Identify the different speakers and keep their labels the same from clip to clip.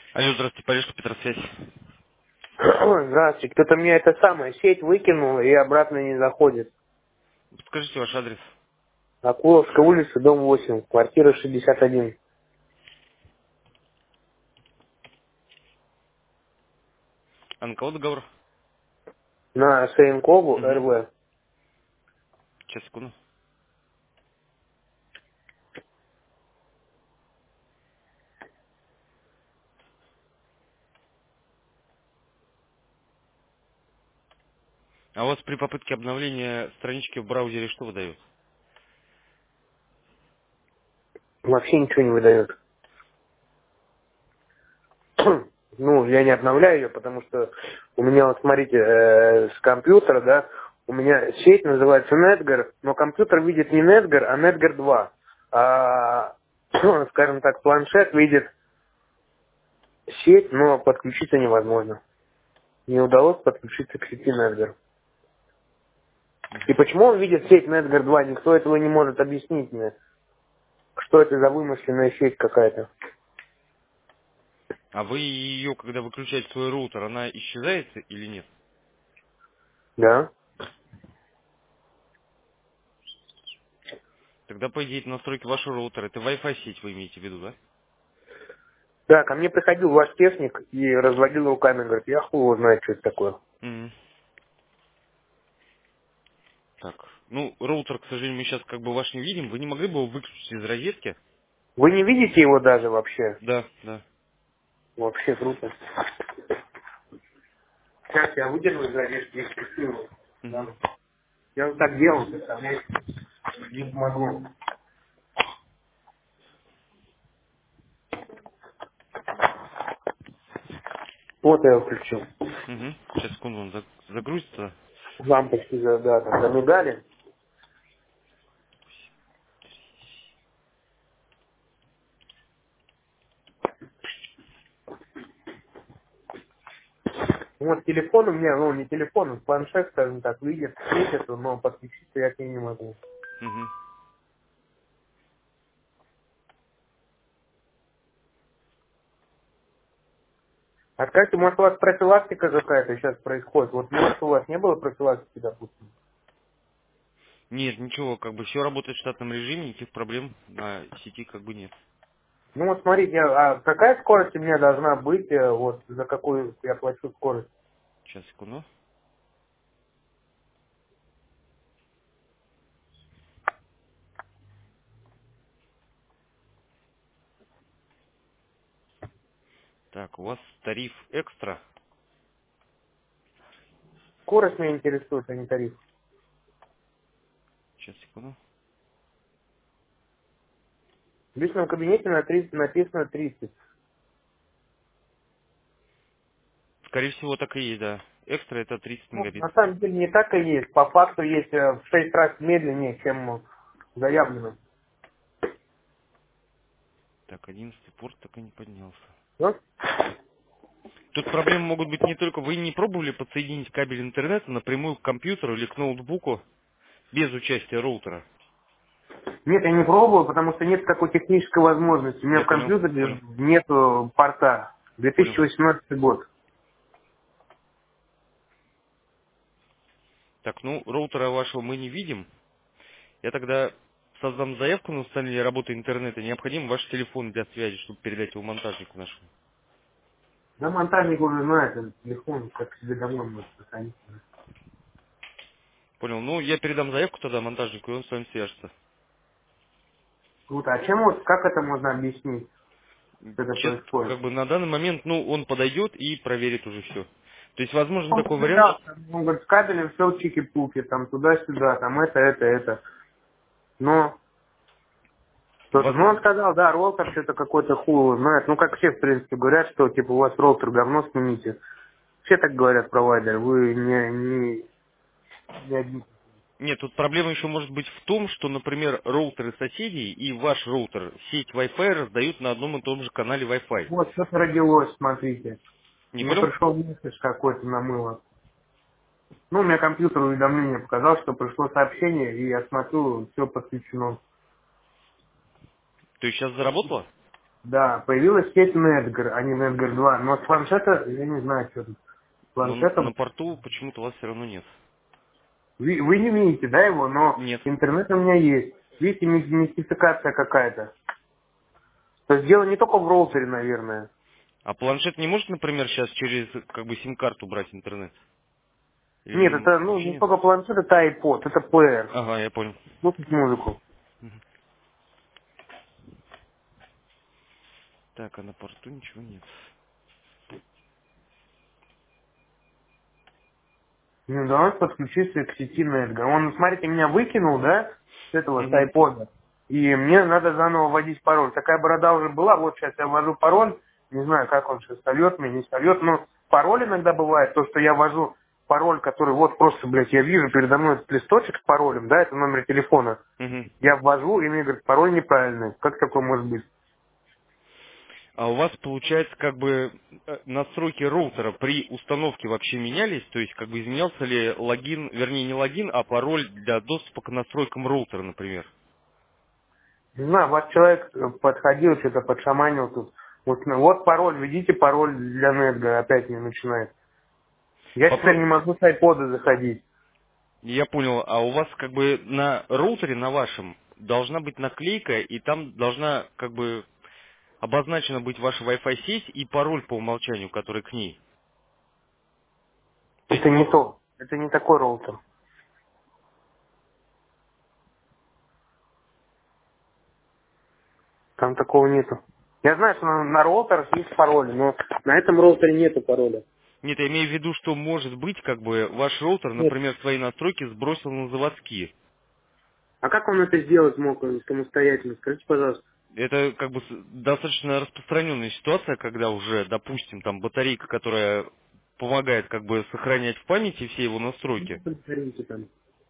Speaker 1: Алло, здравствуйте, Парижка, Петросвязь.
Speaker 2: Здравствуйте. Кто-то мне это самое сеть выкинул и обратно не заходит.
Speaker 1: Подскажите ваш адрес.
Speaker 2: Акуловская улица, дом 8, квартира 61.
Speaker 1: А на кого договор?
Speaker 2: На Саенкову,
Speaker 1: Угу.
Speaker 2: РВ.
Speaker 1: Сейчас, секунду. А у вас при попытке обновления странички в браузере что выдает?
Speaker 2: Вообще ничего не выдает. Ну, я не обновляю ее, потому что у меня, вот смотрите, с компьютера, да, у меня сеть называется Netgear, но компьютер видит не Netgear, а Netgear 2. А, скажем так, планшет видит сеть, но подключиться невозможно. Не удалось подключиться к сети Netgear. И почему он видит сеть Netgear 2, никто этого не может объяснить мне. Что это за вымышленная сеть какая-то?
Speaker 1: А вы ее, когда выключаете свой роутер, она исчезает или нет?
Speaker 2: Да?
Speaker 1: Тогда, по идее, это настройки вашего роутера. Это Wi-Fi сеть вы имеете в виду, да?
Speaker 2: Да, ко мне приходил ваш техник и разводил руками, говорит, я хуй его знает, что это такое.
Speaker 1: Угу. Так. Ну, роутер, к сожалению, мы сейчас как бы ваш не видим. Вы не могли бы его выключить из розетки?
Speaker 2: Вы не видите его даже вообще?
Speaker 1: Да, да.
Speaker 2: Вообще круто. Сейчас я выдерну из розетки и скрестил. Да.
Speaker 1: Угу.
Speaker 2: Я вот так делал, представляете? Не помогло. Вот я его включил.
Speaker 1: Угу. Сейчас, секунду, он загрузится.
Speaker 2: Лампочки, да, там замигали. Вот телефон у меня, ну не телефон, а планшет, скажем так, видит, светит, но подключиться я к ней не могу.
Speaker 1: Угу.
Speaker 2: А скажите, может у вас профилактика какая-то сейчас происходит? Вот может у вас не было профилактики, допустим?
Speaker 1: Нет, ничего, как бы все работает в штатном режиме, никаких проблем на сети как бы нет.
Speaker 2: Ну вот смотрите, а какая скорость у меня должна быть, вот за какую я плачу скорость?
Speaker 1: Сейчас, секунду. Так, у вас тариф экстра.
Speaker 2: Скорость меня интересует, а не тариф.
Speaker 1: Сейчас, секунду.
Speaker 2: В личном кабинете на 30, написано 30.
Speaker 1: Скорее всего, так и есть, да. Экстра это 30
Speaker 2: Ну,
Speaker 1: мегабит.
Speaker 2: на самом деле не так и есть. По факту есть в 6 раз медленнее, чем заявлено.
Speaker 1: Так, 11 порт так и не поднялся.
Speaker 2: Ну?
Speaker 1: Тут проблемы могут быть не только... Вы не пробовали подсоединить кабель интернета напрямую к компьютеру или к ноутбуку без участия роутера?
Speaker 2: Нет, я не пробовал, потому что нет такой технической возможности. У меня
Speaker 1: Я
Speaker 2: в
Speaker 1: понял,
Speaker 2: компьютере
Speaker 1: понял,
Speaker 2: нет порта.
Speaker 1: понял.
Speaker 2: 2018 год.
Speaker 1: Так, ну, роутера вашего мы не видим. Я тогда создам заявку на установление работы интернета. Необходим ваш телефон для связи, чтобы передать его монтажнику нашему.
Speaker 2: Да, монтажник уже знает, этот телефон, как себе домой может сохранить.
Speaker 1: Понял. Ну, я передам заявку тогда монтажнику, и он с вами свяжется.
Speaker 2: Круто. А чем вот, как это можно объяснить, что это
Speaker 1: Сейчас,
Speaker 2: происходит?
Speaker 1: как бы на данный момент, ну, он подойдет и проверит уже все. То есть, возможно,
Speaker 2: Он
Speaker 1: такой вариант.
Speaker 2: проверял, он говорит, с кабелем все чики-пуки, там туда-сюда, там это. Но что-то. Ну, он
Speaker 1: Возможно.
Speaker 2: сказал, да, роутер что-то какой-то хуй знает. Ну, как все, в принципе, говорят, что, типа, у вас роутер говно, снимите. Все так говорят, провайдеры. Вы не одни.
Speaker 1: Нет, тут проблема еще может быть в том, что, например, роутеры соседей и ваш роутер сеть Wi-Fi раздают на одном и том же канале Wi-Fi.
Speaker 2: Вот, что-то родилось, смотрите.
Speaker 1: Не
Speaker 2: Мне
Speaker 1: понял?
Speaker 2: пришел месседж какой-то на мыло. Ну, у меня компьютер уведомление показал, что пришло сообщение, и я смотрю, все подключено.
Speaker 1: То есть сейчас заработало?
Speaker 2: Да, появилась сеть Netgear, а не Netgear 2. Но с планшета, я не знаю, что тут. С
Speaker 1: Но на
Speaker 2: планшетом
Speaker 1: порту почему-то у вас все равно нет.
Speaker 2: вы не видите, да, его, но
Speaker 1: Нет.
Speaker 2: интернет у меня есть. Видите, мистификация какая-то. То есть дело не только в роутере, наверное.
Speaker 1: А планшет не может, например, сейчас через как бы сим-карту брать интернет?
Speaker 2: Нет,
Speaker 1: Или
Speaker 2: это, ну,
Speaker 1: вообще
Speaker 2: не
Speaker 1: нет?
Speaker 2: только планшет, это iPod, это плеер.
Speaker 1: Ага, я понял.
Speaker 2: Слушать музыку.
Speaker 1: Так, а на порту ничего нет.
Speaker 2: Ну, давай подключиться к сети Netgear. Он, смотрите, меня выкинул, да, с этого, с
Speaker 1: Угу.
Speaker 2: iPod. И мне надо заново вводить пароль. Такая борода уже была, вот сейчас я ввожу пароль. Не знаю, как он сейчас сольет меня, не сольет. Но пароль иногда бывает, то, что я ввожу пароль, который вот просто, блядь, я вижу передо мной этот листочек с паролем, да, это номер телефона.
Speaker 1: Угу.
Speaker 2: Я ввожу, и мне говорят, пароль неправильный. Как такое может быть?
Speaker 1: А у вас, получается, как бы настройки роутера при установке вообще менялись? То есть, как бы изменялся ли логин, вернее, не логин, а пароль для доступа к настройкам роутера, например?
Speaker 2: Не знаю, ваш человек подходил, что-то подшаманил тут. Вот, ну, вот пароль, введите пароль для Netgear, опять не начинает. Я теперь
Speaker 1: Попро-
Speaker 2: не могу с айпода заходить.
Speaker 1: Я понял, а у вас как бы на роутере, на вашем, должна быть наклейка, и там должна как бы обозначена быть ваша Wi-Fi сеть и пароль по умолчанию, который к ней. То есть
Speaker 2: Это не
Speaker 1: вы...
Speaker 2: то. Это не такой роутер. Там такого нету. Я знаю, что на роутерах есть пароли, но на этом роутере нету пароля.
Speaker 1: Нет, я имею в виду, что может быть, как бы, ваш роутер,
Speaker 2: Нет.
Speaker 1: например, свои настройки сбросил на заводские.
Speaker 2: А как он это сделать мог он самостоятельно? Скажите, пожалуйста.
Speaker 1: Это как бы достаточно распространенная ситуация, когда уже, допустим, там батарейка, которая помогает как бы сохранять в памяти все его
Speaker 2: Ну,
Speaker 1: настройки.
Speaker 2: посмотрите там.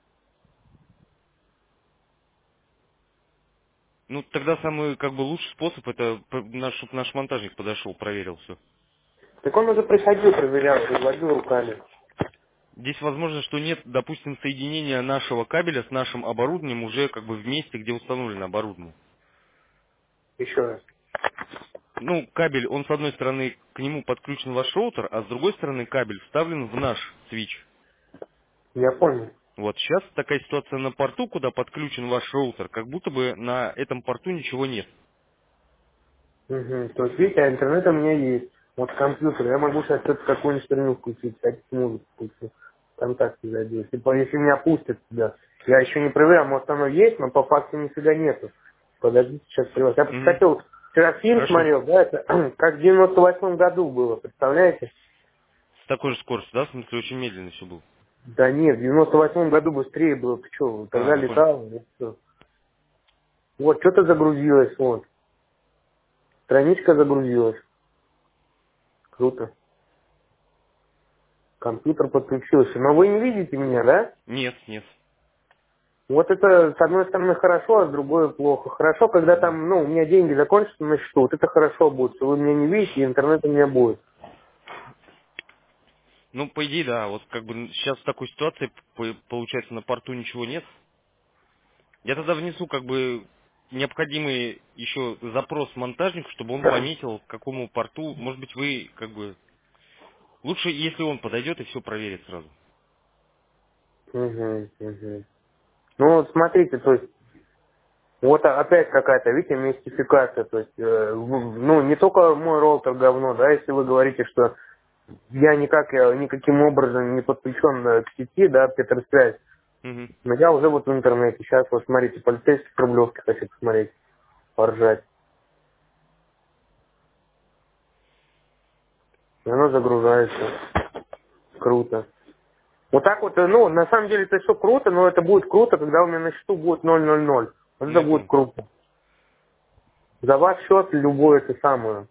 Speaker 1: Ну, тогда самый как бы лучший способ это чтобы наш монтажник подошел, проверил все.
Speaker 2: Так он уже приходил, проверял, разводил руками.
Speaker 1: Здесь возможно, что нет, допустим, соединения нашего кабеля с нашим оборудованием уже как бы в месте, где установлено оборудование.
Speaker 2: Еще раз.
Speaker 1: Ну, кабель, он с одной стороны к нему подключен ваш роутер, а с другой стороны кабель вставлен в наш свич.
Speaker 2: Я понял.
Speaker 1: Вот сейчас такая ситуация на порту, куда подключен ваш роутер, как будто бы на этом порту ничего нет.
Speaker 2: Угу. То есть, видите, а интернет у меня есть. Вот компьютер. Я могу сейчас что-то какую-нибудь херню включить, кстати, музыку включить. Контакты зайду. Если меня пустят сюда. Я еще не проверял, может оно есть, но по факту нифига нету. Подождите, сейчас привод. Я,
Speaker 1: Мгм.
Speaker 2: кстати, вот вчера фильм
Speaker 1: Хорошо.
Speaker 2: смотрел, да, это как в 98 году было, представляете?
Speaker 1: С такой же скоростью, да? В смысле, очень медленно все было.
Speaker 2: Да нет, в 98 году быстрее было. Ты что,
Speaker 1: А,
Speaker 2: тогда
Speaker 1: я понял.
Speaker 2: летал, и всё. Вот, что-то загрузилось, вот. Страничка загрузилась. Круто. Компьютер подключился. Но вы не видите меня, да?
Speaker 1: Нет, нет.
Speaker 2: Вот это, с одной стороны, хорошо, а с другой плохо. Хорошо, когда
Speaker 1: Да.
Speaker 2: там, ну, у меня деньги закончатся на счету, вот это хорошо будет, что вы меня не видите, и интернет у меня будет.
Speaker 1: Ну, по идее, да. Вот как бы сейчас в такой ситуации, получается, на порту ничего нет. Я тогда внесу как бы необходимый еще запрос монтажнику, чтобы он пометил, к какому порту. Может быть, вы как бы... Лучше, если он подойдет и все проверит сразу.
Speaker 2: Угу, угу. Ну, вот смотрите, то есть, вот опять какая-то, видите, мистификация, то есть, ну, не только мой роутер говно, да, если вы говорите, что я никаким образом не подключен к сети, да, Петросвязь,
Speaker 1: Мгм.
Speaker 2: но я уже вот в интернете, сейчас вот смотрите, полицейский с Рублевки хочу посмотреть, поржать. И оно загружается. Круто. Вот так вот, ну, на самом деле это все круто, но это будет круто, когда у меня на счету будет 0,00. Вот
Speaker 1: Ну,
Speaker 2: это
Speaker 1: я
Speaker 2: будет
Speaker 1: понял.
Speaker 2: круто. За ваш счет любое это самое.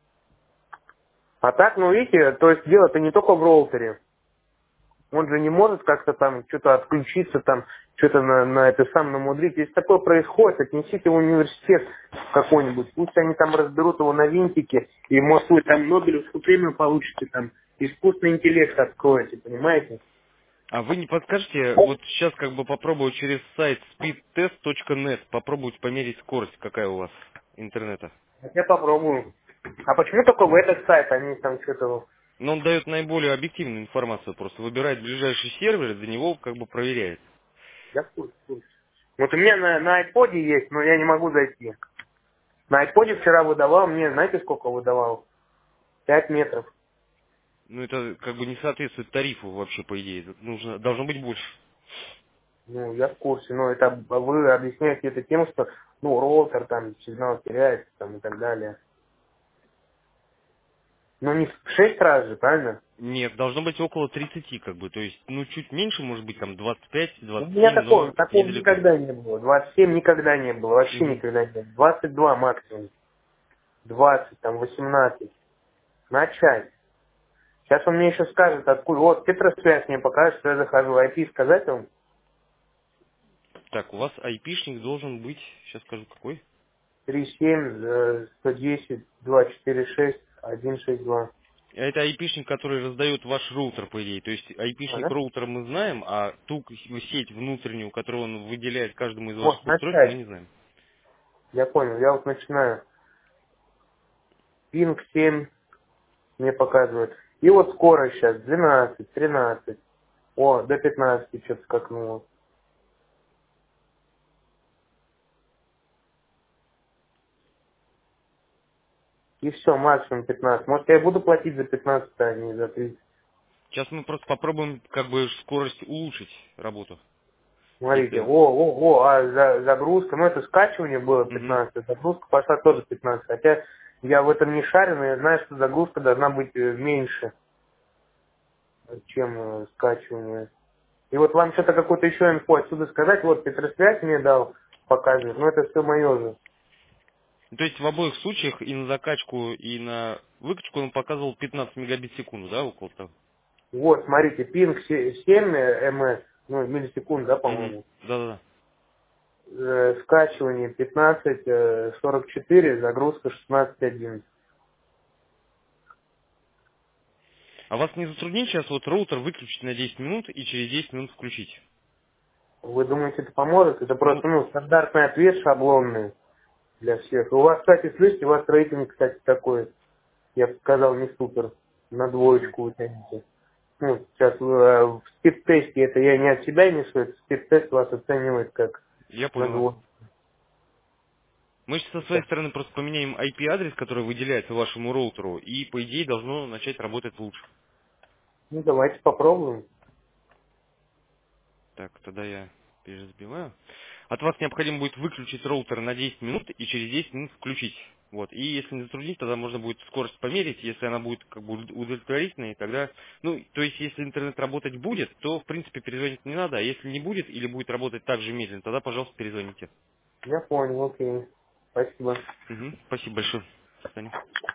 Speaker 2: А так, ну, видите, то есть дело-то не только в роутере. Он же не может как-то там что-то отключиться, там, что-то на это сам намудрить. Если такое происходит, отнесите в университет какой-нибудь. Пусть они там разберут его на винтики, и, может, вы там Нобелевскую премию получите, там, искусственный интеллект откроете, понимаете?
Speaker 1: А вы не подскажете, вот сейчас как бы попробовать через сайт speedtest.net попробовать померить скорость, какая у вас интернета?
Speaker 2: Я попробую. А почему только в этот сайт, они там что-то...
Speaker 1: Но он дает наиболее объективную информацию, просто выбирает ближайший сервер, и до него как бы проверяет.
Speaker 2: Я в курсе. Вот у меня на айподе есть, но я не могу зайти. На айподе вчера выдавал, мне знаете сколько выдавал? 5 метров.
Speaker 1: Ну, это как бы не соответствует тарифу вообще, по идее. Это должно быть больше.
Speaker 2: Ну, я в курсе, но это вы объясняете это тем, что, ну, роутер там, сигнал теряется там и так далее. Ну, не в 6 раз же, правильно?
Speaker 1: Нет, должно быть около 30, как бы. То есть, ну, чуть меньше, может быть, там 25,
Speaker 2: У меня
Speaker 1: 27,
Speaker 2: такого,
Speaker 1: но
Speaker 2: такого
Speaker 1: недалеко.
Speaker 2: никогда не было. 27 никогда не было, вообще
Speaker 1: Мгм.
Speaker 2: никогда не было. 22 максимум. 20, там, 18. Начать. Сейчас он мне еще скажет, откуда. Вот, Петросвязь мне покажет, что я захожу в IP, сказать вам.
Speaker 1: Так, у вас айпишник должен быть, сейчас скажу, какой?
Speaker 2: 37, 110, 246, 162.
Speaker 1: Это айпишник, который раздает ваш роутер, по идее. То есть айпишник
Speaker 2: Ага.
Speaker 1: роутера мы знаем, а ту сеть внутреннюю, которую он выделяет каждому из
Speaker 2: Вот,
Speaker 1: ваших устройств, мы
Speaker 2: начать.
Speaker 1: не знаем.
Speaker 2: Я понял, я вот начинаю. Пинг 7 мне показывает. И вот скорость сейчас 12, 13. О, до 15 что-то скакнуло. И все, максимум 15. Может, я буду платить за 15, а не за 30.
Speaker 1: Сейчас мы просто попробуем как бы скорость улучшить работу.
Speaker 2: Смотрите,
Speaker 1: Если...
Speaker 2: а загрузка, ну это скачивание было
Speaker 1: Мгм.
Speaker 2: 15, загрузка пошла тоже 15. Хотя я в этом не шарю, но я знаю, что загрузка должна быть меньше, чем скачивание. И вот вам что-то какую-то еще инфу отсюда сказать, вот Петросвязь мне дал, показывает, но это все мое же.
Speaker 1: То есть в обоих случаях и на закачку, и на выкачку он показывал 15 мегабит в секунду, да, около того?
Speaker 2: Вот, смотрите, пинг 7 ms, ну, миллисекунд, да,
Speaker 1: Мгм.
Speaker 2: по-моему.
Speaker 1: Да-да-да.
Speaker 2: Скачивание 15, 44, загрузка 16.11.
Speaker 1: А вас не затруднит сейчас вот роутер выключить на 10 минут и через 10 минут включить?
Speaker 2: Вы думаете, это поможет? Это
Speaker 1: Ну,
Speaker 2: просто, ну, стандартный ответ шаблонный для всех. У вас, кстати, слышите, у вас рейтинг, кстати, такой, я бы сказал, не супер. На двоечку вы тянете. Ну, сейчас в спид-тесте, это я не от себя несу, это спид-тест вас оценивает как
Speaker 1: я
Speaker 2: на
Speaker 1: понял вас.
Speaker 2: двоечку.
Speaker 1: Мы сейчас со своей стороны просто поменяем IP-адрес, который выделяется вашему роутеру, и по идее должно начать работать лучше.
Speaker 2: Ну, давайте попробуем.
Speaker 1: Так, тогда я перезабиваю. От вас необходимо будет выключить роутер на 10 минут и через 10 минут включить. Вот. И если не затруднить, тогда можно будет скорость померить. Если она будет как бы удовлетворительной, тогда... Ну, то есть, если интернет работать будет, то, в принципе, перезвонить не надо. А если не будет или будет работать так же медленно, тогда, пожалуйста, перезвоните.
Speaker 2: Я понял, окей. Спасибо.
Speaker 1: Мгм. Спасибо большое. До свидания.